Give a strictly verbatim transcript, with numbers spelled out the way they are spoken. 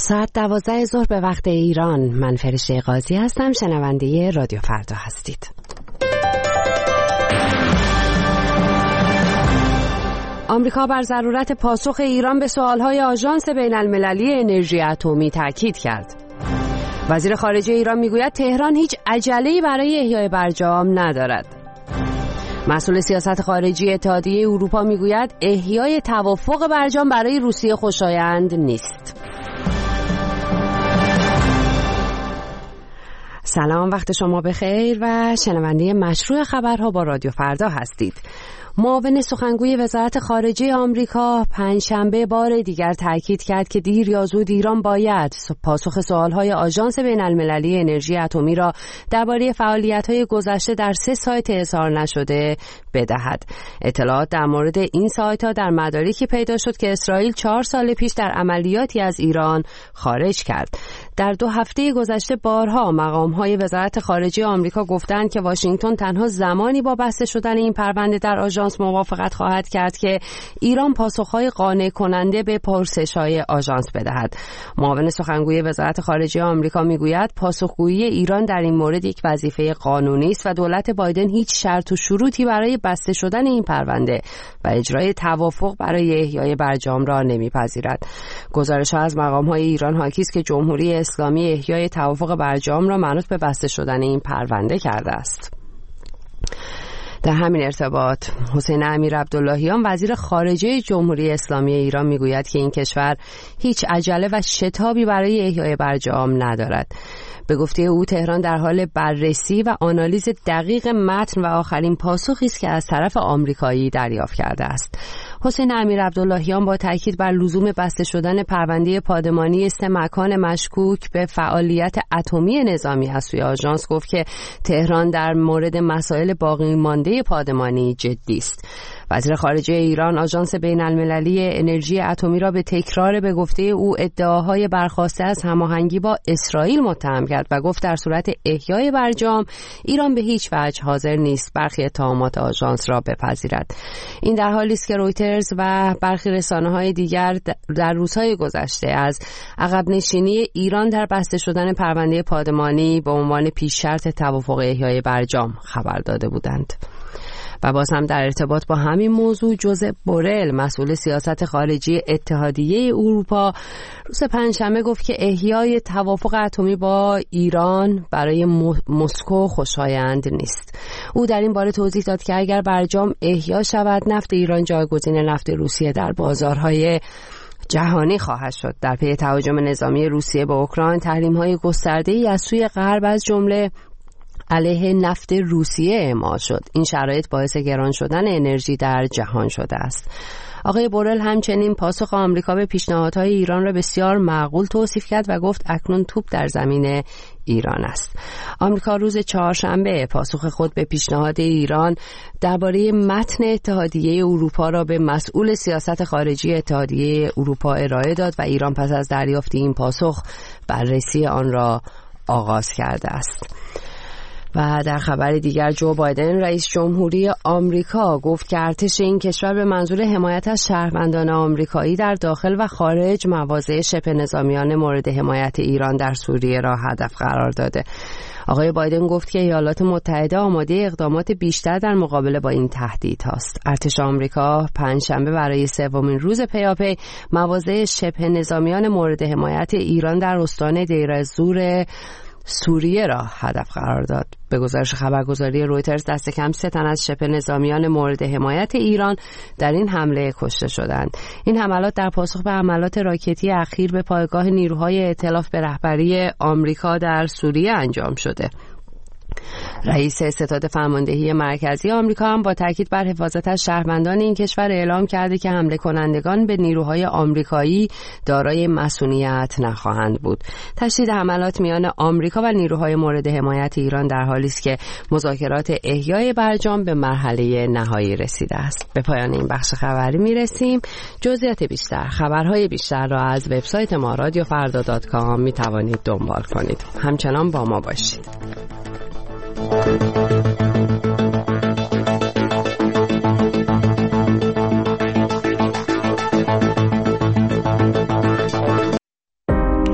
ساعت دوازده ظهر به وقت ایران. من فرشته قاضی هستم، شنونده رادیو فردا هستید. آمریکا بر ضرورت پاسخ ایران به سوالهای آژانس بین المللی انرژی اتمی تاکید کرد. وزیر خارجه ایران میگوید تهران هیچ عجله‌ای برای احیای برجام ندارد. مسئول سیاست خارجی اتحادیه اروپا میگوید احیای توافق برجام برای روسیه خوشایند نیست. سلام، وقت شما بخیر و شنونده مشروع خبرها با رادیو فردا هستید. معاون سخنگوی وزارت خارجه آمریکا پنجشنبه بار دیگر تاکید کرد که دیر یا زود ایران باید پاسخ سوالهای آژانس بین المللی انرژی اتمی را درباره فعالیت‌های گذشته در سه سایت اظهار نشده بدهد. اطلاعات در مورد این سایت‌ها در مدارکی پیدا شد که اسرائیل چهار سال پیش در عملیاتی از ایران خارج کرد. در دو هفته گذشته بارها مقام‌های وزارت خارجه آمریکا گفتند که واشنگتن تنها زمانی با بسته شدن این پرونده در آژانس موافقت خواهد کرد که ایران پاسخ‌های قانع کننده به پرسش‌های آژانس بدهد. معاون سخنگوی وزارت خارجه آمریکا میگوید پاسخگویی ایران در این مورد یک وظیفه قانونی است و دولت بایدن هیچ شرط و شروطی برای بسته شدن این پرونده و اجرای توافق برای احیای برجام را نمیپذیرد. گزارش‌ها از مقام‌های ایران حاکی است که جمهوری اسلامی احیای توافق برجام را منوط به بسته شدن این پرونده کرده است. در همین ارتباط حسین امیرعبداللهیان وزیر خارجه جمهوری اسلامی ایران میگوید که این کشور هیچ عجله و شتابی برای احیای برجام ندارد. به گفته او تهران در حال بررسی و آنالیز دقیق متن و آخرین پاسخی است که از طرف آمریکایی دریافت کرده است. حسین امیرعبداللهیان با تاکید بر لزوم بسته شدن پرونده پادمانی سه مکان مشکوک به فعالیت اتمی نظامی از سوی آژانس گفت که تهران در مورد مسائل باقی مانده پادمانی جدی است. وزیر خارجه ایران آژانس بین المللی انرژی اتمی را به تکرار به گفته او ادعاهای برخاسته از هماهنگی با اسرائیل متهم کرد و گفت در صورت احیای برجام ایران به هیچ وجه حاضر نیست برخی اتهامات آژانس را بپذیرد. این در حالی است که رویترز و برخی رسانه‌های دیگر در روزهای گذشته از عقب نشینی ایران در بسته شدن پرونده پادمانی به عنوان پیش شرط توافق احیای برجام خبر داده بودند. و باز هم در ارتباط با همین موضوع جوزپ بورل مسئول سیاست خارجی اتحادیه اروپا روز پنجشنبه گفت که احیای توافق اتمی با ایران برای مسکو خوشایند نیست. او در این باره توضیح داد که اگر برجام احیا شود نفت ایران جایگزین نفت روسیه در بازارهای جهانی خواهد شد. در پی تهاجم نظامی روسیه به اوکراین تحریم‌های گسترده‌ای از سوی غرب از جمله علیه نفت روسیه اعمال شد. این شرایط باعث گران شدن انرژی در جهان شده است. آقای بورل همچنین پاسخ آمریکا به پیشنهادهای ایران را بسیار معقول توصیف کرد و گفت اکنون توپ در زمین ایران است. آمریکا روز چهارشنبه پاسخ خود به پیشنهاد ایران درباره متن اتحادیه اروپا را به مسئول سیاست خارجی اتحادیه اروپا ارائه داد و ایران پس از دریافت این پاسخ بررسی آن را آغاز کرده است. و در خبر دیگر جو بایدن رئیس جمهوری آمریکا گفت که ارتش این کشور به منظور حمایت از شهروندان آمریکایی در داخل و خارج مواضع شبه نظامیان مورد حمایت ایران در سوریه را هدف قرار داده. آقای بایدن گفت که ایالات متحده آماده اقدامات بیشتر در مقابله با این تهدیدهاست. ارتش آمریکا پنجشنبه برای سومین روز پیاپی مواضع شبه نظامیان مورد حمایت ایران در استان دیر الزور سوریه را هدف قرار داد. به گزارش خبرگزاری رویترز دست کم سه تن از شبه نظامیان مورد حمایت ایران در این حمله کشته شدند. این حملات در پاسخ به حملات راکتی اخیر به پایگاه نیروهای ائتلاف به رهبری آمریکا در سوریه انجام شده. رئیس ستاد فرماندهی مرکزی آمریکا هم با تاکید بر حفاظت از شهروندان این کشور اعلام کرده که حمله کنندگان به نیروهای آمریکایی دارای مسئولیت نخواهند بود. تشدید حملات میان آمریکا و نیروهای مورد حمایت ایران در حالی است که مذاکرات احیای برجام به مرحله نهایی رسیده است. به پایان این بخش خبری میرسیم. جزئیات بیشتر، خبرهای بیشتر را از وبسایت ما رادیو فردا دات کام می توانید دنبال کنید. همچنان با ما باشید.